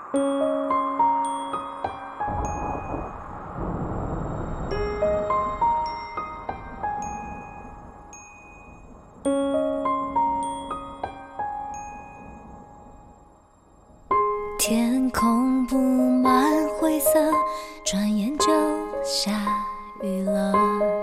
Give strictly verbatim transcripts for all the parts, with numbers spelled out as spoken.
天空布满灰色，转眼就下雨了。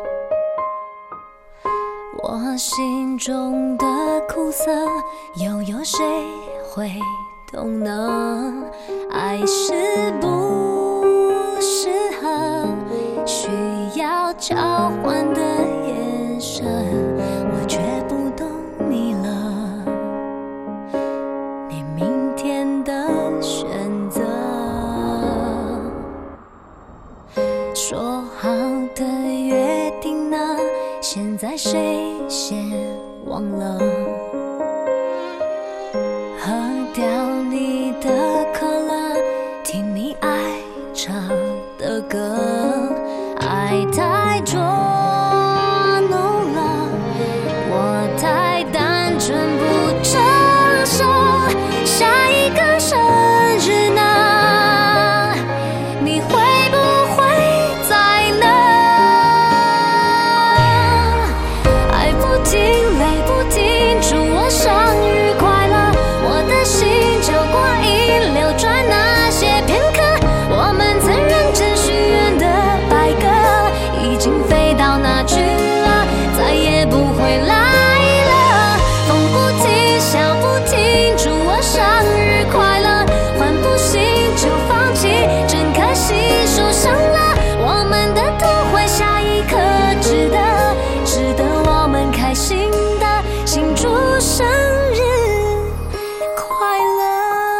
我心中的苦涩，又有谁会懂呢？爱是不适合需要交换的眼神，我却不懂你了，你明天的选择。说好的约定呢？现在谁先忘了？喝掉你的可乐，听你爱唱的歌，爱太捉弄了，我太单纯不成熟，下一个生日呢？你会不会在呢？爱不停，泪不停，祝我生日快乐，我的心就过一流转那些片刻，我们曾认真许愿的白鸽，已经飞到哪去了，再也不回来了。风不停，笑不停，祝我生日快乐，换不醒就放弃，真可惜受伤了，我们的都会下一刻值得，值得我们开心的庆祝生日快乐。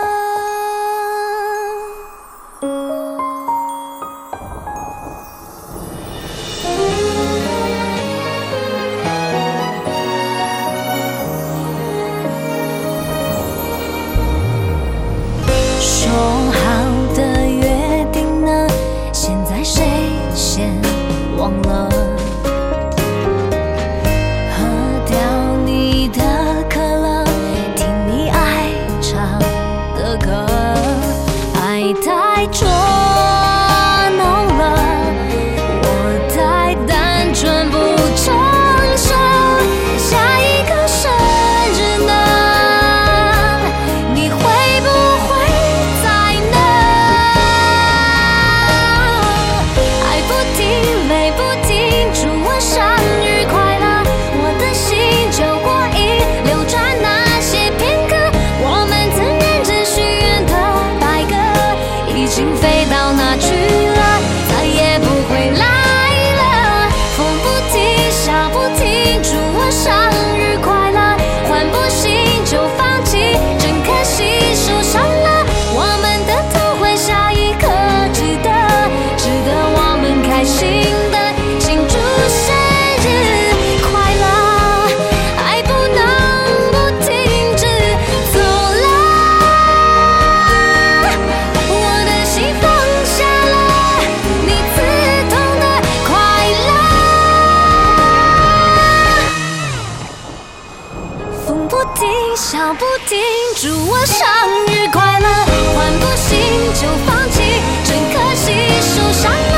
说好的约定呢？现在谁先忘了？喝掉你的可乐，听你爱唱的歌，爱太捉弄了，我太单纯不成熟，下一个生日呢？你会不会在呢？爱不停，泪不停，祝我生日快乐，我的心就过一流转那些片刻，我们曾认真许愿的白鸽，已经飞到哪去了，再也不回来了。风不停，笑不停，祝我生日快乐，换不醒就放弃，真可惜受伤了，我们的都会下一刻值得，值得我们开心的庆祝生日快乐。爱不能不停止走了，我的心放下了，你刺痛的快乐。风不停，笑不停，祝我生日快乐，换不醒就放弃，真可惜受伤了，